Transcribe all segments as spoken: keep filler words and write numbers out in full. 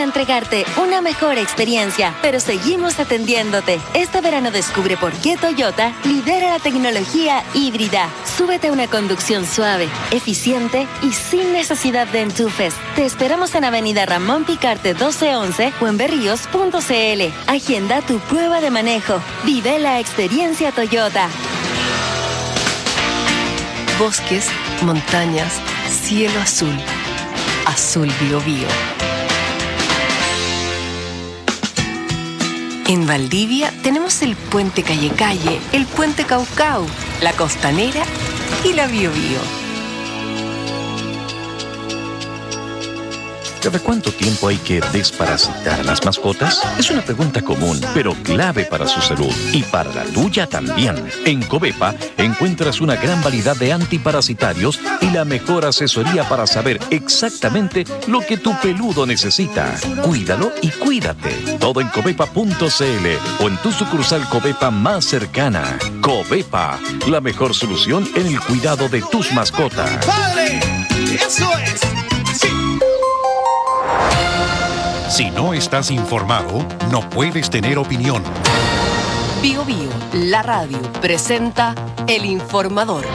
entregarte una mejor experiencia, pero seguimos atendiéndote. Este verano descubre por qué Toyota lidera la tecnología híbrida. Súbete a una conducción suave, eficiente y sin necesidad de enchufes. Te esperamos en Avenida Ramón Picarte doce once o en berríos punto c l. Agenda tu prueba de manejo. Vive la experiencia Toyota. Bosques, montañas, cielo azul. Azul Biobío. En Valdivia tenemos el Puente Calle Calle, el Puente Caucao, la Costanera y la Biobío. ¿Cada cuánto tiempo hay que desparasitar a las mascotas? Es una pregunta común, pero clave para su salud y para la tuya también. En Covepa encuentras una gran variedad de antiparasitarios y la mejor asesoría para saber exactamente lo que tu peludo necesita. Cuídalo y cuídate. Todo en covepa punto c l o en tu sucursal Covepa más cercana. Covepa, la mejor solución en el cuidado de tus mascotas. ¡Padre! ¡Eso es! ¡Sí! Si no estás informado, no puedes tener opinión. Bio Bio, la radio, presenta El Informador.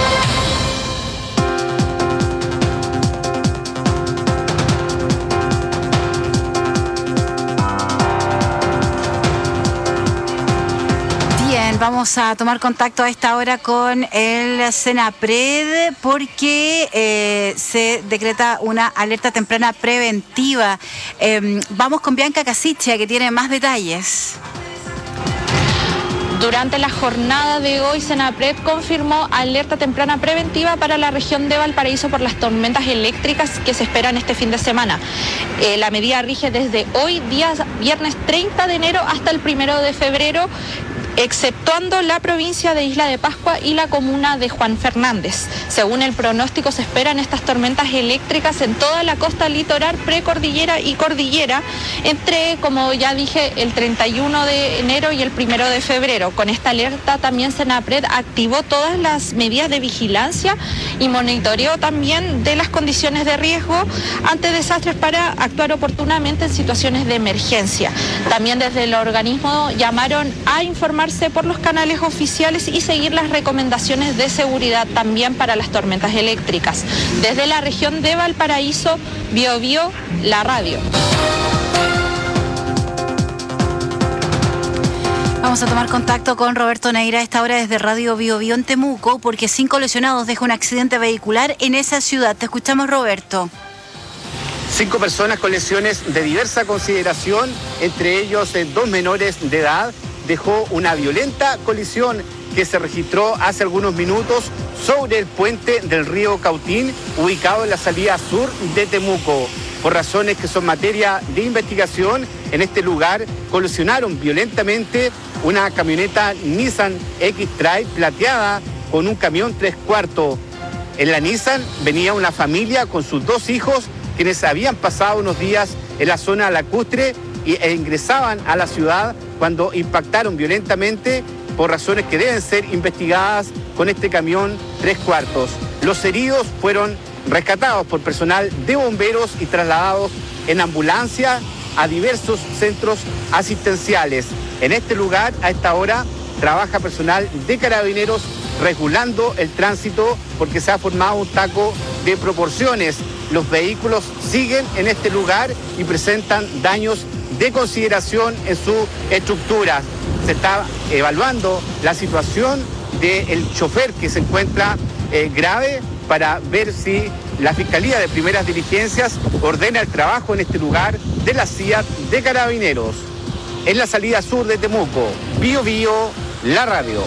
Vamos a tomar contacto a esta hora con el Senapred porque eh, se decreta una alerta temprana preventiva. Eh, vamos con Bianca Casicia, que tiene más detalles. Durante la jornada de hoy, Senapred confirmó alerta temprana preventiva para la región de Valparaíso por las tormentas eléctricas que se esperan este fin de semana. Eh, la medida rige desde hoy, día viernes treinta de enero, hasta el primero de febrero, exceptuando la provincia de Isla de Pascua y la comuna de Juan Fernández. Según el pronóstico, se esperan estas tormentas eléctricas en toda la costa litoral, precordillera y cordillera, entre, como ya dije, el treinta y uno de enero y el primero de febrero. Con esta alerta también Senapred activó todas las medidas de vigilancia y monitoreo también de las condiciones de riesgo ante desastres para actuar oportunamente en situaciones de emergencia. También desde el organismo llamaron a informar por los canales oficiales y seguir las recomendaciones de seguridad también para las tormentas eléctricas. Desde la región de Valparaíso, Bio Bio, la radio. Vamos a tomar contacto con Roberto Neira a esta hora desde Radio Bio Bio en Temuco, porque cinco lesionados deja un accidente vehicular en esa ciudad. Te escuchamos, Roberto. Cinco personas con lesiones de diversa consideración, entre ellos eh, dos menores de edad, dejó una violenta colisión que se registró hace algunos minutos sobre el puente del río Cautín, ubicado en la salida sur de Temuco. Por razones que son materia de investigación, en este lugar colisionaron violentamente una camioneta Nissan X-Trail plateada con un camión tres cuartos. En la Nissan venía una familia con sus dos hijos, quienes habían pasado unos días en la zona lacustre e ingresaban a la ciudad cuando impactaron violentamente por razones que deben ser investigadas con este camión tres cuartos. Los heridos fueron rescatados por personal de bomberos y trasladados en ambulancia a diversos centros asistenciales. En este lugar, a esta hora, trabaja personal de Carabineros regulando el tránsito porque se ha formado un taco de proporciones. Los vehículos siguen en este lugar y presentan daños de consideración en su estructura. Se está evaluando la situación del chofer que se encuentra eh, grave para ver si la Fiscalía de Primeras Diligencias ordena el trabajo en este lugar de la C I A T de Carabineros. En la salida sur de Temuco, Bio Bio, la radio.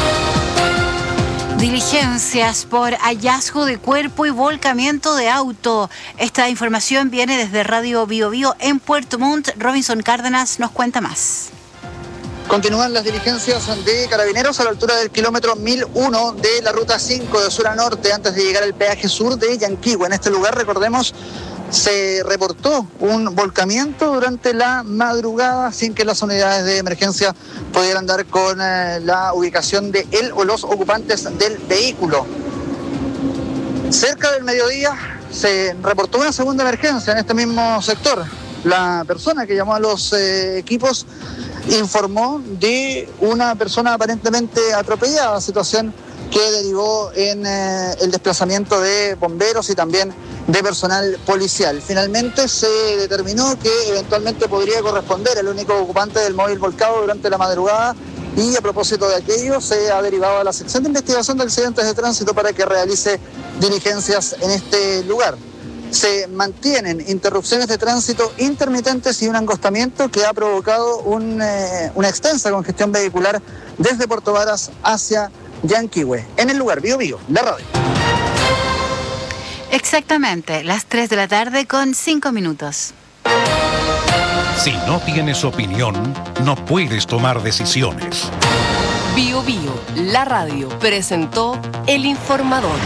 Diligencias por hallazgo de cuerpo y volcamiento de auto. Esta información viene desde Radio Bio Bio en Puerto Montt. Robinson Cárdenas nos cuenta más. Continúan las diligencias de Carabineros a la altura del kilómetro mil uno de la ruta cinco de sur a norte, antes de llegar al peaje sur de Yanquihue. En este lugar, recordemos, se reportó un volcamiento durante la madrugada sin que las unidades de emergencia pudieran dar con eh, la ubicación de él o los ocupantes del vehículo. Cerca del mediodía se reportó una segunda emergencia en este mismo sector. La persona que llamó a los eh, equipos informó de una persona aparentemente atropellada, situación que derivó en eh, el desplazamiento de bomberos y también de personal policial. Finalmente se determinó que eventualmente podría corresponder el único ocupante del móvil volcado durante la madrugada, y a propósito de aquello se ha derivado a la sección de investigación de accidentes de tránsito para que realice diligencias en este lugar. Se mantienen interrupciones de tránsito intermitentes y un angostamiento que ha provocado un, eh, una extensa congestión vehicular desde Puerto Varas hacia Yanquihue. En el lugar, Bio Bio, la radio. Exactamente, las tres de la tarde con cinco minutos. Si no tienes opinión, no puedes tomar decisiones. Bio Bio, la radio, presentó El Informador.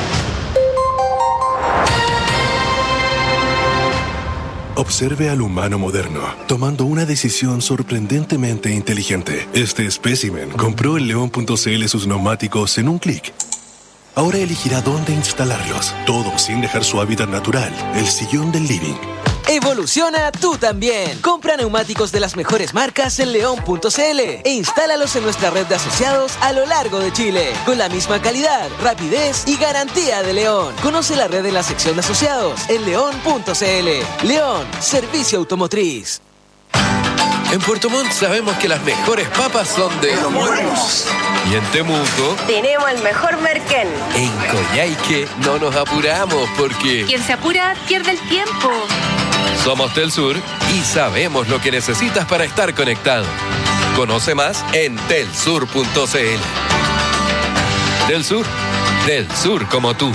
Observe al humano moderno, tomando una decisión sorprendentemente inteligente. Este espécimen compró en león punto c l sus neumáticos en un clic. Ahora elegirá dónde instalarlos, todo sin dejar su hábitat natural, el sillón del living. Evoluciona tú también. Compra neumáticos de las mejores marcas en león punto c l e instálalos en nuestra red de asociados a lo largo de Chile, con la misma calidad, rapidez y garantía de León. Conoce la red en la sección de asociados en león punto c l. León, servicio automotriz. En Puerto Montt sabemos que las mejores papas son de Los Buenos. Y en Temuco tenemos el mejor merquén. En Coyhaique no nos apuramos porque quien se apura pierde el tiempo. Somos Telsur y sabemos lo que necesitas para estar conectado. Conoce más en telsur punto c l. Telsur, del sur como tú.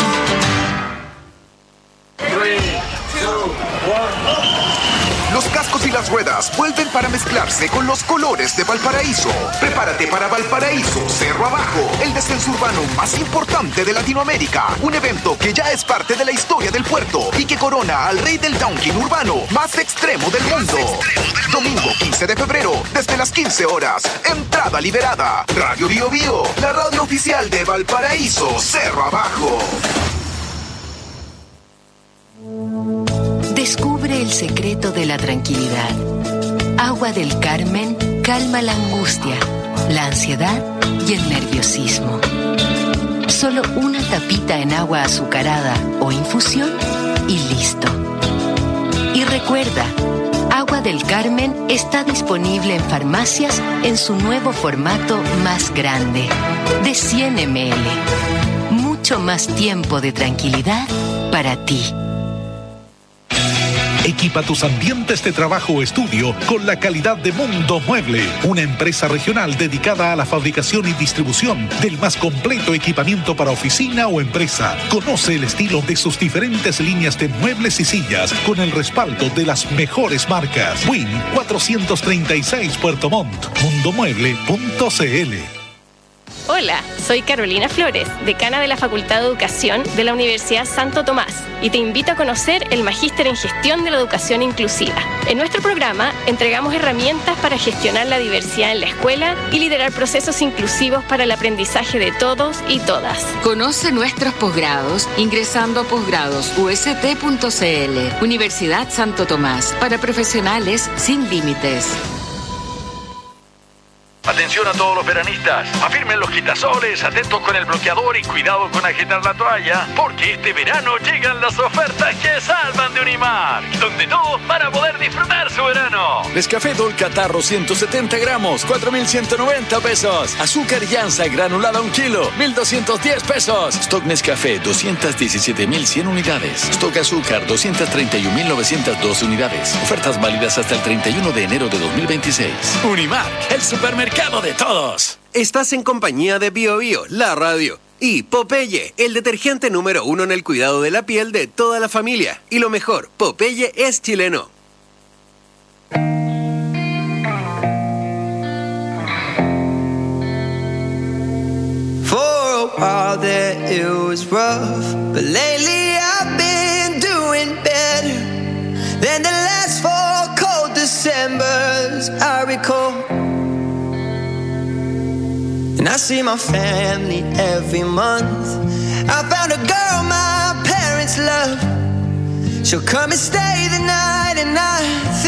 Los cascos y las ruedas vuelven para mezclarse con los colores de Valparaíso. Prepárate para Valparaíso Cerro Abajo, el descenso urbano más importante de Latinoamérica. Un evento que ya es parte de la historia del puerto y que corona al rey del downhill urbano más extremo del mundo. Domingo quince de febrero, desde las quince horas. Entrada liberada. Radio Bio Bio, la radio oficial de Valparaíso Cerro Abajo. Descubre el secreto de la tranquilidad. Agua del Carmen calma la angustia, la ansiedad y el nerviosismo. Solo una tapita en agua azucarada o infusión y listo. Y recuerda, Agua del Carmen está disponible en farmacias en su nuevo formato más grande, de cien mililitros. Mucho más tiempo de tranquilidad para ti. Equipa tus ambientes de trabajo o estudio con la calidad de Mundo Mueble, una empresa regional dedicada a la fabricación y distribución del más completo equipamiento para oficina o empresa. Conoce el estilo de sus diferentes líneas de muebles y sillas con el respaldo de las mejores marcas. Win cuatrocientos treinta y seis Puerto Montt, mundo mueble punto c l. Hola, soy Carolina Flores, decana de la Facultad de Educación de la Universidad Santo Tomás, y te invito a conocer el Magíster en Gestión de la Educación Inclusiva. En nuestro programa entregamos herramientas para gestionar la diversidad en la escuela y liderar procesos inclusivos para el aprendizaje de todos y todas. Conoce nuestros posgrados ingresando a posgrados u s t punto c l. Universidad Santo Tomás, para profesionales sin límites. Atención a todos los veranistas, afirmen los quitasoles, atentos con el bloqueador y cuidado con agitar la toalla, porque este verano llegan las ofertas que salvan de Unimark, donde todos van a poder disfrutar su verano. Nescafé Dol Catarro ciento setenta gramos, cuatro mil ciento noventa pesos. Azúcar Llanza granulada un kilo, mil doscientos diez pesos. Stock Nescafé doscientos diecisiete mil cien unidades. Stock Azúcar doscientos treinta y uno mil novecientos doce unidades. Ofertas válidas hasta el treinta y uno de enero de dos mil veintiséis. Unimark, el supermercado de todos. Estás en compañía de Bio Bio, la radio. Y Popeye, el detergente número uno en el cuidado de la piel de toda la familia. Y lo mejor, Popeye es chileno. For a while there it was rough, but lately I've been doing better than the last four cold Decembers I recall. And I see my family every month. I found a girl my parents love. She'll come and stay the night, and I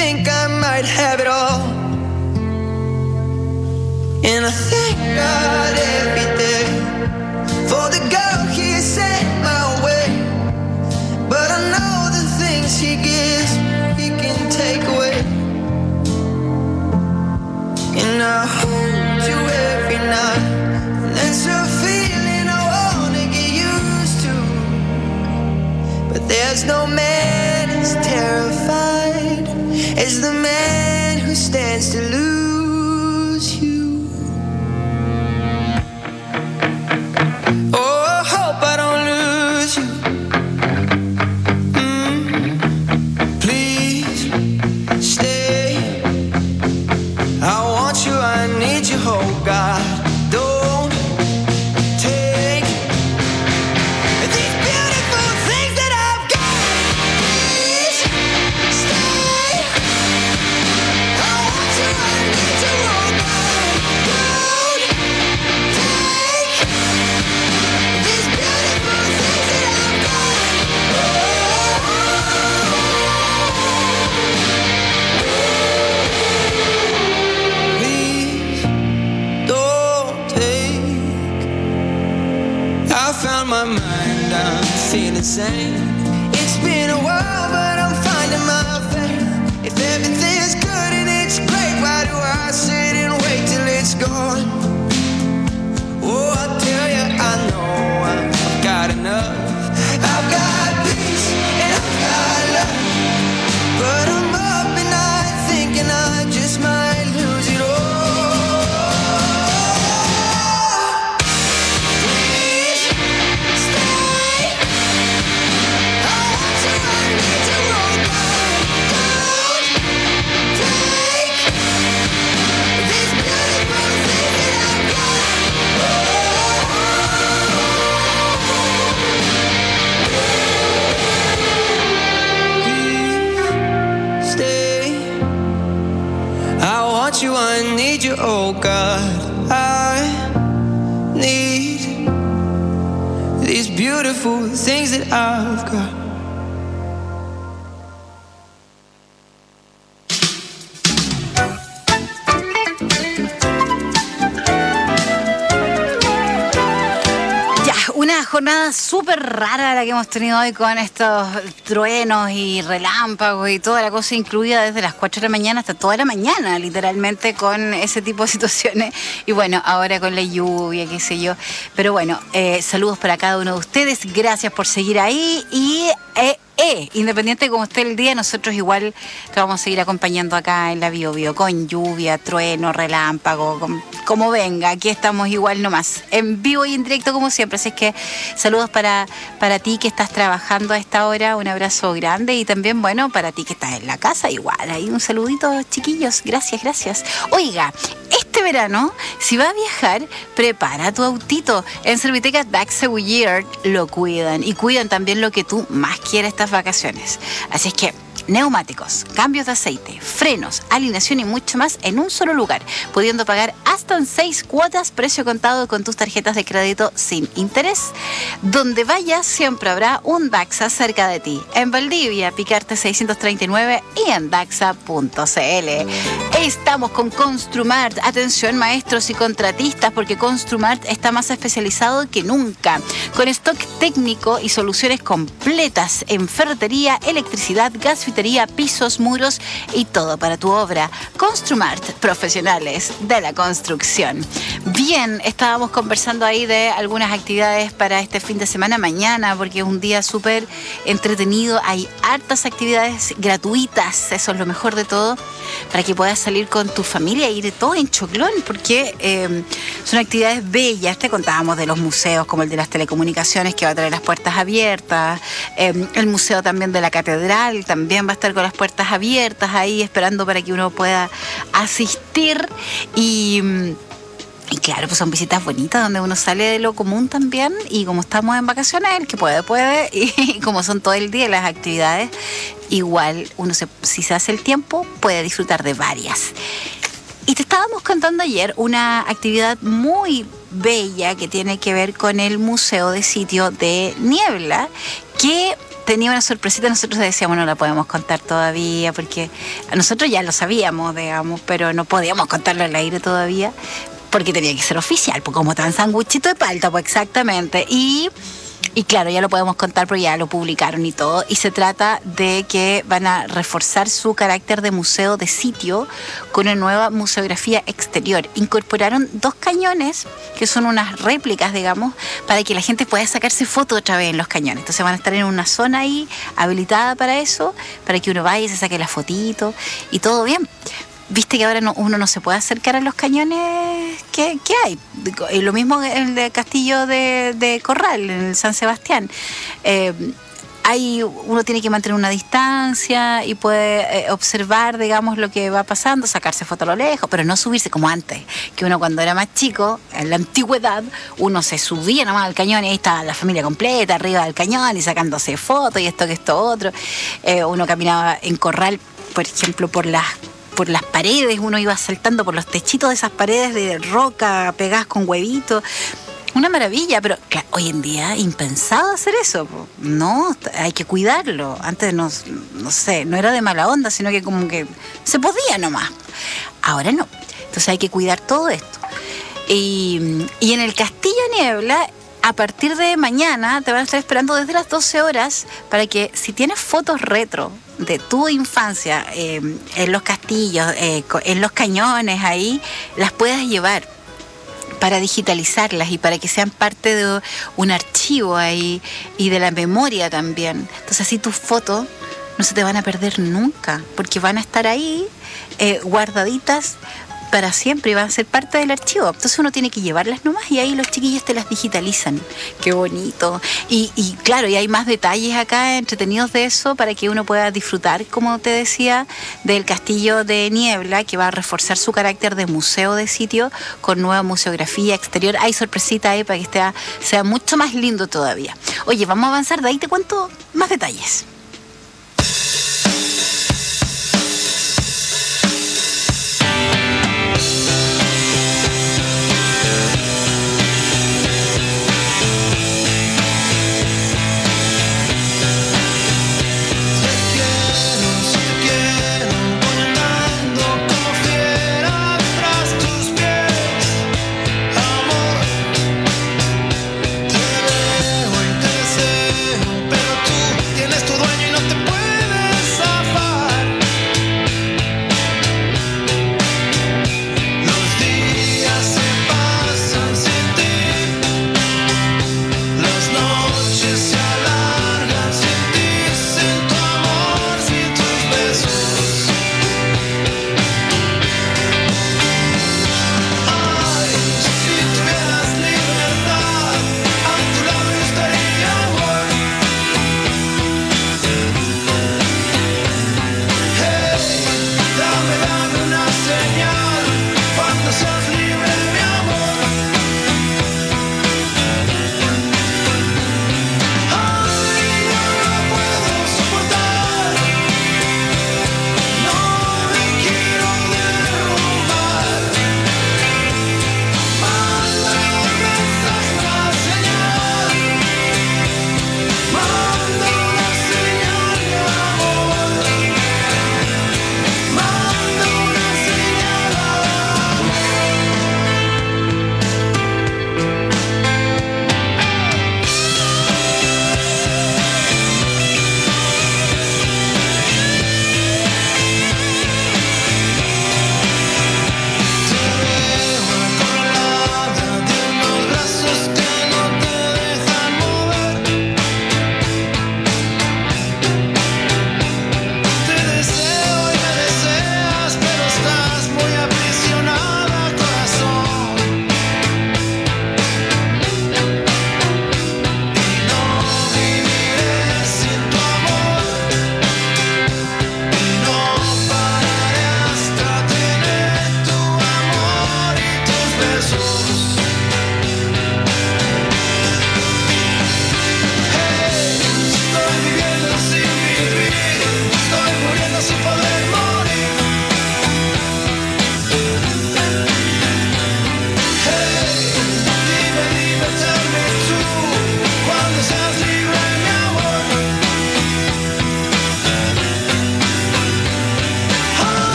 And I thank God every day for the girl He sent my way. But I know the things He gives, He can take away. And I hold you every night. And that's a feeling I wanna get used to. But there's no man as terrified as the man who stands to lose you. Oh, I hope I don't lose you. Mm, please stay. I want you, I need you, oh God. Don't take these beautiful things that I've got. Please stay. I want you, I need you, oh God. Don't take these beautiful things that I've got. Please don't take. I found my mind, I'm feeling sane. It's been a while, but I'm finding my faith. If everything's good and it's great, why do I sit and wait till it's gone? Oh, I tell you, I know I've got enough. I've got peace and I've got love. But I'm up and night thinking I just might lose it all. Please stay. I want you, I need you, oh God. Don't take these beautiful things that I've got. Please stay. I want you, I need you, oh God. I need these beautiful things that I've got. Ya, una jornada súper rara la que hemos tenido hoy con estos truenos y relámpagos y toda la cosa incluida desde las cuatro de la mañana hasta toda la mañana, literalmente, con ese tipo de situaciones. Y bueno, ahora con la lluvia, qué sé yo. Pero bueno, eh, saludos para cada uno de ustedes. Gracias por seguir ahí y... Eh, Eh, independiente de cómo esté el día, nosotros igual te vamos a seguir acompañando acá en la Bio Bio, con lluvia, trueno, relámpago, con, como venga, aquí estamos igual nomás, en vivo y en directo como siempre, así es que saludos para, para ti que estás trabajando a esta hora, un abrazo grande, y también, bueno, para ti que estás en la casa, igual, ahí un saludito, chiquillos, gracias, gracias. Oiga, este verano, si vas a viajar, prepara tu autito. En Servitecas Daxa Goodyear lo cuidan y cuidan también lo que tú más quieres estas vacaciones. Así es que neumáticos, cambios de aceite, frenos, alineación y mucho más en un solo lugar, pudiendo pagar hasta en seis cuotas, precio contado con tus tarjetas de crédito sin interés. Donde vayas siempre habrá un Daxa cerca de ti. En Valdivia, Picarte seiscientos treinta y nueve y en daxa punto c l. Estamos con Construmart. Atención maestros y contratistas, porque Construmart está más especializado que nunca, con stock técnico y soluciones completas en ferretería, electricidad, gas, pisos, muros y todo para tu obra. Construmart, profesionales de la construcción. Bien, estábamos conversando ahí de algunas actividades para este fin de semana, mañana, porque es un día súper entretenido. Hay hartas actividades gratuitas, eso es lo mejor de todo, para que puedas salir con tu familia e ir todo en choclón, porque eh, son actividades bellas. Te contábamos de los museos, como el de las telecomunicaciones, que va a traer las puertas abiertas, eh, el museo también de la catedral, también va a estar con las puertas abiertas ahí esperando para que uno pueda asistir. Y, y claro, pues son visitas bonitas donde uno sale de lo común también, y como estamos en vacaciones, el que puede, puede, y como son todo el día las actividades, igual uno se, si se hace el tiempo puede disfrutar de varias. Y te estábamos contando ayer una actividad muy bella que tiene que ver con el Museo de Sitio de Niebla, que tenía una sorpresita. Nosotros decíamos no la podemos contar todavía porque nosotros ya lo sabíamos, digamos, pero no podíamos contarlo al aire todavía. porque tenía que ser oficial, pues como tan sanguchito de palta, pues exactamente. Y, y claro, ya lo podemos contar porque ya lo publicaron y todo. Y se trata de que van a reforzar su carácter de museo de sitio con una nueva museografía exterior. Incorporaron dos cañones, que son unas réplicas, digamos, para que la gente pueda sacarse fotos otra vez en los cañones. Entonces van a estar en una zona ahí habilitada para eso, para que uno vaya y se saque la fotito y todo bien. Viste que ahora no, uno no se puede acercar a los cañones que, que hay. Y lo mismo en el castillo de, de Corral, en el San Sebastián. Eh, hay, uno tiene que mantener una distancia y puede eh, observar, digamos, lo que va pasando, sacarse fotos a lo lejos, pero no subirse como antes, que uno cuando era más chico, en la antigüedad, uno se subía nomás al cañón y ahí estaba la familia completa arriba del cañón y sacándose fotos y esto que esto otro. Eh, uno caminaba en Corral, por ejemplo, por las por las paredes, uno iba saltando por los techitos de esas paredes de roca pegadas con huevitos. Una maravilla, pero claro, hoy en día impensado hacer eso. No, hay que cuidarlo. Antes no, no sé, no era de mala onda, sino que como que se podía nomás. Ahora no. Entonces hay que cuidar todo esto. Y, y en el Castillo Niebla, a partir de mañana te van a estar esperando desde las doce horas para que si tienes fotos retro de tu infancia eh, en los castillos, eh, en los cañones ahí, las puedas llevar para digitalizarlas y para que sean parte de un archivo ahí y de la memoria también. Entonces así tus fotos no se te van a perder nunca, porque van a estar ahí eh, guardaditas para siempre y van a ser parte del archivo. Entonces uno tiene que llevarlas nomás y ahí los chiquillos te las digitalizan. Qué bonito. Y, y claro, y hay más detalles acá entretenidos de eso para que uno pueda disfrutar, como te decía, del Castillo de Niebla, que va a reforzar su carácter de museo de sitio con nueva museografía exterior. Hay sorpresita ahí para que sea, sea mucho más lindo todavía. Oye, vamos a avanzar, de ahí te cuento más detalles. Tienes todo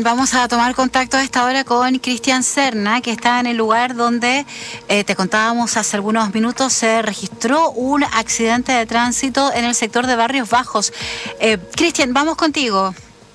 vamos a tomar contacto a esta hora con Cristian Serna, que está en el lugar donde eh, te contábamos hace algunos minutos, se registró un accidente de tránsito en el sector de Barrios Bajos. Eh, Cristian, vamos contigo.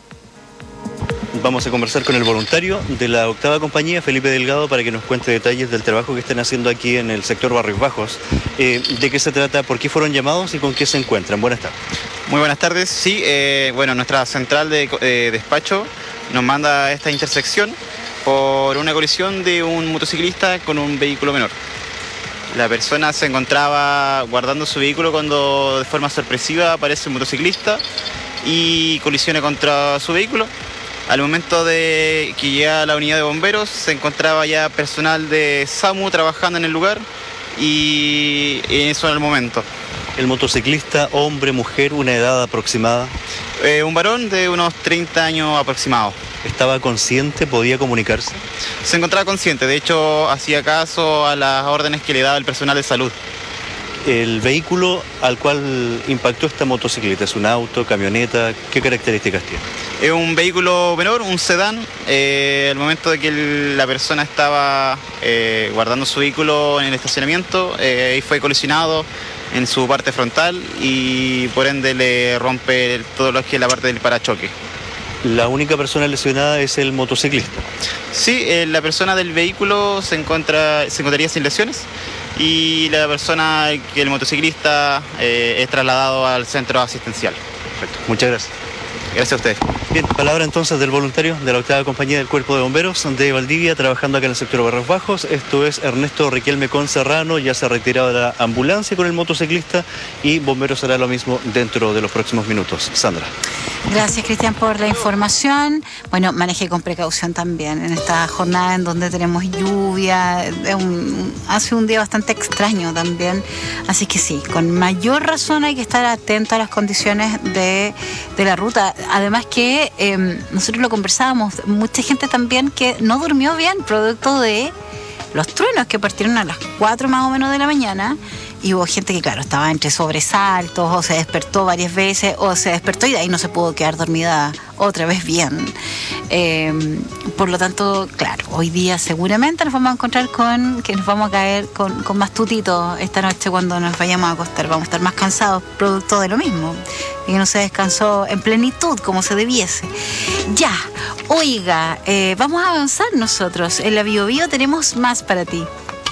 Vamos a conversar con el voluntario de la octava compañía, Felipe Delgado, para que nos cuente detalles del trabajo que están haciendo aquí en el sector Barrios Bajos. Eh, ¿De qué se trata? ¿Por qué fueron llamados y con qué se encuentran? Buenas tardes. Muy buenas tardes. Sí, eh, bueno, nuestra central de eh, despacho nos manda a esta intersección por una colisión de un motociclista con un vehículo menor. La persona se encontraba guardando su vehículo cuando de forma sorpresiva aparece un motociclista y colisiona contra su vehículo. Al momento de que llega a la unidad de bomberos, se encontraba ya personal de SAMU trabajando en el lugar y eso en el momento. ¿El motociclista, hombre, mujer, una edad aproximada? Eh, un varón de unos treinta años aproximados. ¿Estaba consciente? ¿Podía comunicarse? Se encontraba consciente, de hecho hacía caso a las órdenes que le daba el personal de salud. ¿El vehículo al cual impactó esta motocicleta es un auto, camioneta? ¿Qué características tiene? Es un vehículo menor, un sedán. Eh, al momento de que el, la persona estaba eh, guardando su vehículo en el estacionamiento, eh, ahí fue colisionado en su parte frontal y por ende le rompe todo lo que es la parte del parachoque. ¿La única persona lesionada es el motociclista? Sí, eh, la persona del vehículo se encuentra, se encontraría sin lesiones y la persona, que el motociclista, eh, es trasladado al centro asistencial. Perfecto, muchas gracias. Gracias a ustedes. Bien, palabra entonces del voluntario de la octava compañía del Cuerpo de Bomberos de Valdivia, trabajando acá en el sector Barrios Bajos. Esto es Ernesto Riquelme Conserrano, ya se ha retirado de la ambulancia con el motociclista y bomberos hará lo mismo dentro de los próximos minutos. Sandra. Gracias, Cristian, por la información. Bueno, maneje con precaución también en esta jornada en donde tenemos lluvia. Es un, hace un día bastante extraño también. Así que sí, con mayor razón hay que estar atento a las condiciones de, de la ruta. Además que eh, nosotros lo conversábamos, mucha gente también que no durmió bien producto de los truenos que partieron a las cuatro más o menos de la mañana. Y hubo gente que, claro, estaba entre sobresaltos, o se despertó varias veces, o se despertó y de ahí no se pudo quedar dormida otra vez bien. Eh, por lo tanto, claro, hoy día seguramente nos vamos a encontrar con que nos vamos a caer con, con más tutito esta noche cuando nos vayamos a acostar. Vamos a estar más cansados producto de lo mismo. Y que no se descansó en plenitud como se debiese. Ya, oiga, eh, vamos a avanzar nosotros. En la Bio Bio tenemos más para ti.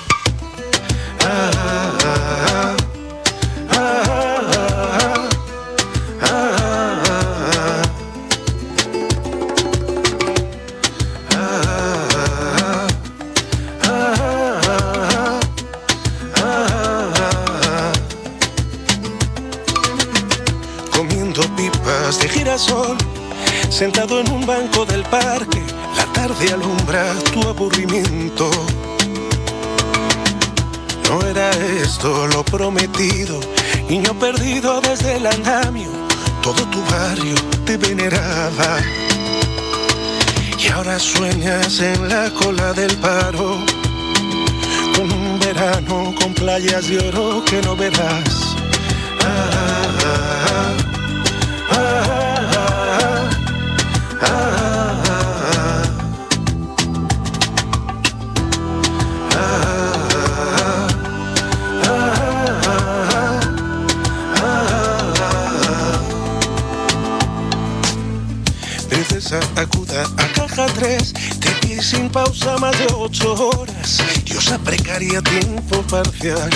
Comiendo pipas de girasol, sentado en un banco del parque, la tarde alumbra tu aburrimiento. No era esto lo prometido, niño perdido desde el andamio, todo tu barrio te veneraba. Y ahora sueñas en la cola del paro, con un verano con playas de oro que no verás. Ah, ah, ah, ah, ah, ah, ah. Acuda a caja tres, te pide sin pausa más de ocho horas, diosa precaria tiempo parcial.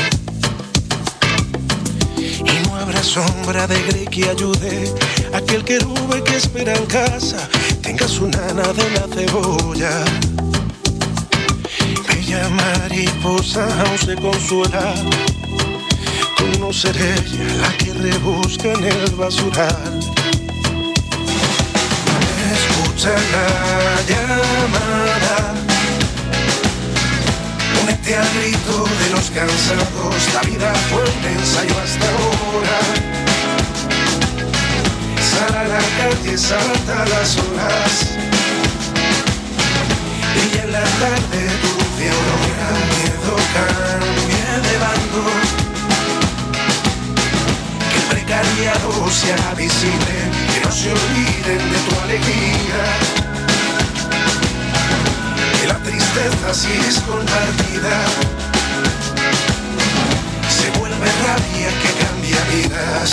Y no habrá sombra de grey que ayude a que el querube que espera en casa tenga su nana de la cebolla. Bella mariposa aún se consuela con no ser ella la que rebusca en el basural. Escucha la llamada, únete al grito de los cansados. La vida fue un ensayo hasta ahora. Sal a la calle, salta las olas. Brilla en la tarde tu dulce aurora. Miedo cambie de bando, que el precariado sea visible, que no se olviden de tu alegría. que la tristeza si es compartida se vuelve rabia que cambia vidas.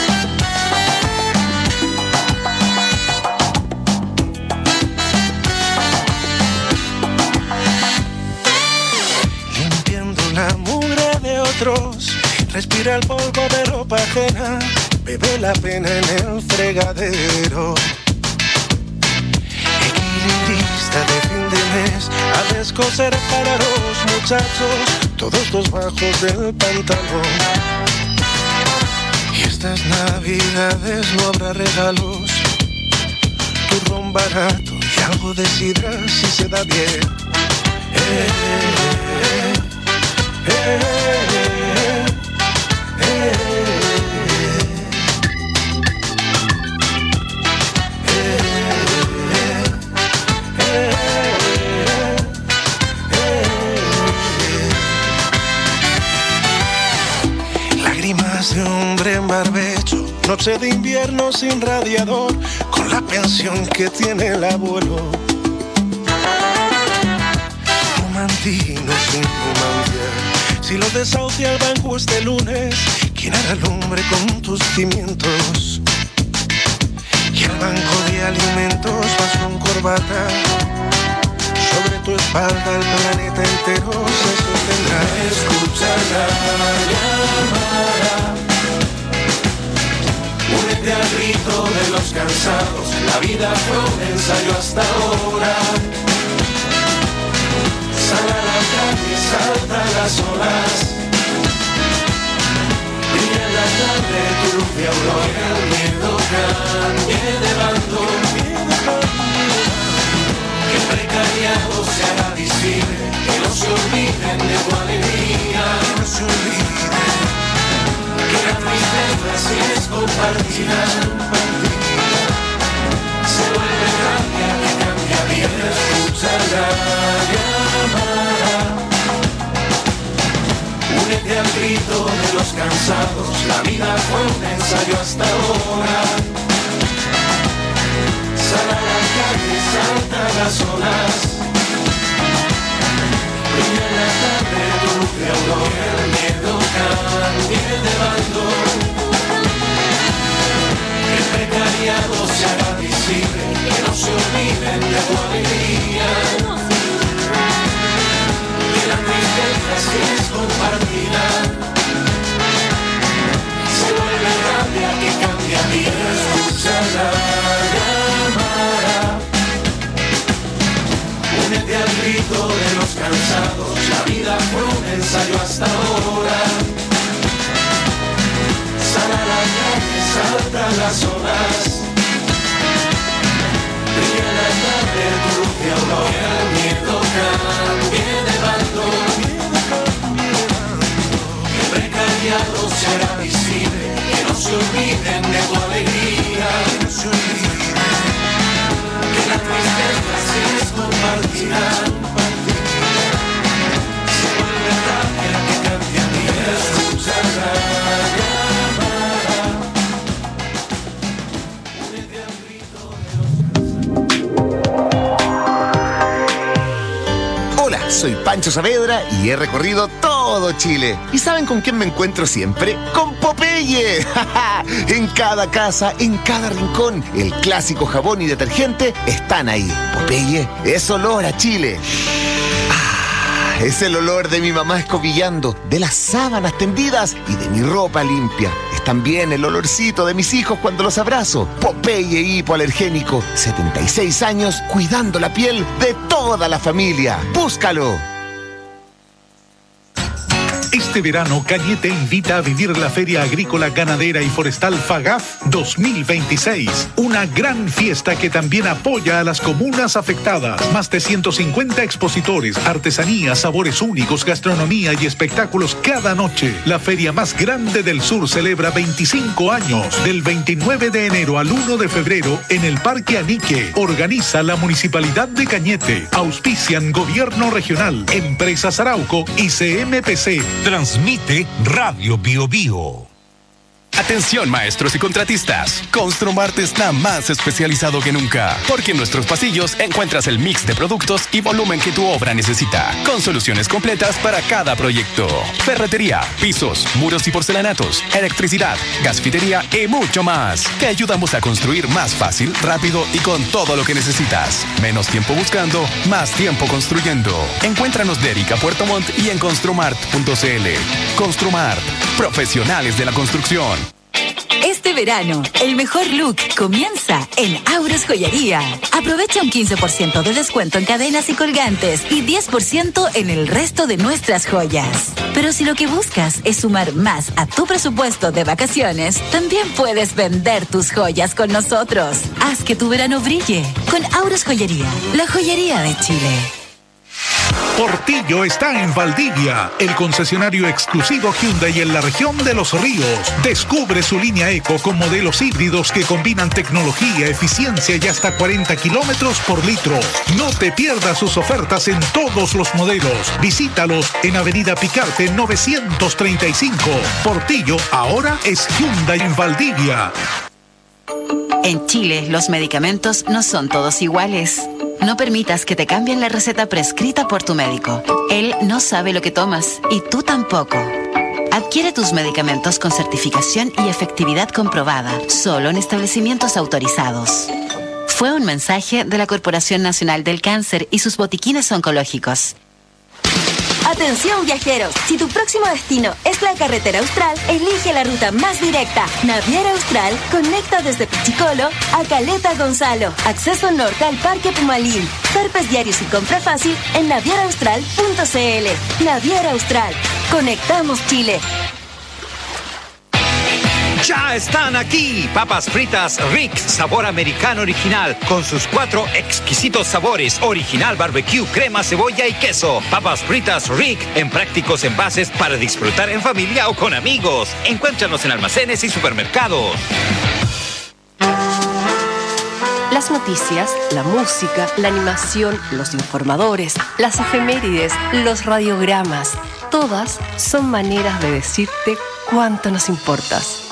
Limpiando la mugre de otros, respira el polvo de ropa ajena, bebe la pena en el fregadero. Equilibrista de fin de mes, a descoser para los muchachos todos los bajos del pantalón. Y estas navidades no habrá regalos, turrón barato y algo de sidra si se da bien. Eh, eh, eh, eh, eh, eh. Lágrimas de hombre en barbecho, noche de invierno sin radiador, con la pensión que tiene el abuelo. Romantino sin romancia, si lo desahucia el banco este lunes, ¿quién hará el hombre con tus cimientos? Y el banco de alimentos vas con corbata, sobre tu espalda el planeta entero se sostendrá. Escucha la llamada, únete al grito de los cansados, la vida fue un ensayo hasta ahora. Sal a la calle, salta las olas, brilla en la tarde tu luz de aurora. El miedo cambie de bando, que el precariado se haga visible, que no se olviden de tu alegría, que no se olviden, que la tristeza si es compartida, se vuelve rabia que cambia vida. Escucha la llamada, únete al grito de los cansados, la vida fue un ensayo hasta ahora. Sal a la calle, salta las olas, brilla en la tarde tu luz de aurora. El miedo cambie de bando, que el precariado se haga visible, que no se olviden de tu alegría, que la tristeza si es compartida se vuelve rabia que cambia vida. Escucha la llamada, únete al grito de los cansados, la vida fue un ensayo hasta ahora. Sal a la calle, salta las olas, brilla en la tarde tu luz de aurora. El miedo cambie de bando, que el precariado se hará visible, que no se olviden de tu alegría, que no se olviden, que la tristeza si es compartida se vuelve rabia que cambia vida. Escucha la llamada, únete al grito de los... Hola, soy Pancho Saavedra y he recorrido todo Chile. ¿Y saben con quién me encuentro siempre? ¡Con Popeye! En cada casa, en cada rincón, el clásico jabón y detergente están ahí. Popeye es olor a Chile. Ah, es el olor de mi mamá escobillando, de las sábanas tendidas y de mi ropa limpia. Es también el olorcito de mis hijos cuando los abrazo. Popeye hipoalergénico, setenta y seis años cuidando la piel de toda la familia. ¡Búscalo! Este verano, Cañete invita a vivir la Feria Agrícola, Ganadera y Forestal FAGAF dos mil veintiséis. Una gran fiesta que también apoya a las comunas afectadas. Más de ciento cincuenta expositores, artesanías, sabores únicos, gastronomía y espectáculos cada noche. La feria más grande del sur celebra veinticinco años. Del veintinueve de enero al uno de febrero en el Parque Anique. Organiza la Municipalidad de Cañete. Auspician Gobierno Regional, Empresas Arauco y C M P C. Transmite Radio Bio Bio. Atención maestros y contratistas, Construmart está más especializado que nunca, porque en nuestros pasillos encuentras el mix de productos y volumen que tu obra necesita, con soluciones completas para cada proyecto. Ferretería, pisos, muros y porcelanatos, electricidad, gasfitería y mucho más. Te ayudamos a construir más fácil, rápido y con todo lo que necesitas. Menos tiempo buscando, más tiempo construyendo. Encuéntranos de Erika Puerto Montt y en construmart punto c l. Construmart, profesionales de la construcción. Este verano, el mejor look comienza en Auros Joyería. Aprovecha un quince por ciento de descuento en cadenas y colgantes y diez por ciento en el resto de nuestras joyas. Pero si lo que buscas es sumar más a tu presupuesto de vacaciones, también puedes vender tus joyas con nosotros. Haz que tu verano brille con Auros Joyería, la joyería de Chile. Portillo está en Valdivia, el concesionario exclusivo Hyundai en la región de Los Ríos. Descubre su línea Eco con modelos híbridos que combinan tecnología, eficiencia y hasta cuarenta kilómetros por litro. No te pierdas sus ofertas en todos los modelos. Visítalos en Avenida Picarte novecientos treinta y cinco. Portillo ahora es Hyundai en Valdivia. En Chile, los medicamentos no son todos iguales. No permitas que te cambien la receta prescrita por tu médico. Él no sabe lo que tomas y tú tampoco. Adquiere tus medicamentos con certificación y efectividad comprobada, solo en establecimientos autorizados. Fue un mensaje de la Corporación Nacional del Cáncer y sus botiquines oncológicos. Atención viajeros, si tu próximo destino es la carretera austral, elige la ruta más directa. Naviera Austral conecta desde Pichicolo a Caleta Gonzalo. Acceso norte al Parque Pumalín. Zarpes diarios y compra fácil en naviera austral punto c l. Naviera Austral. Conectamos Chile. ¡Ya están aquí! Papas fritas Rick, sabor americano original, con sus cuatro exquisitos sabores, original barbecue, crema, cebolla y queso. Papas fritas Rick, en prácticos envases para disfrutar en familia o con amigos. Encuéntranos en almacenes y supermercados. Las noticias, la música, la animación, los informadores, las efemérides, los radiogramas, todas son maneras de decirte cuánto nos importas.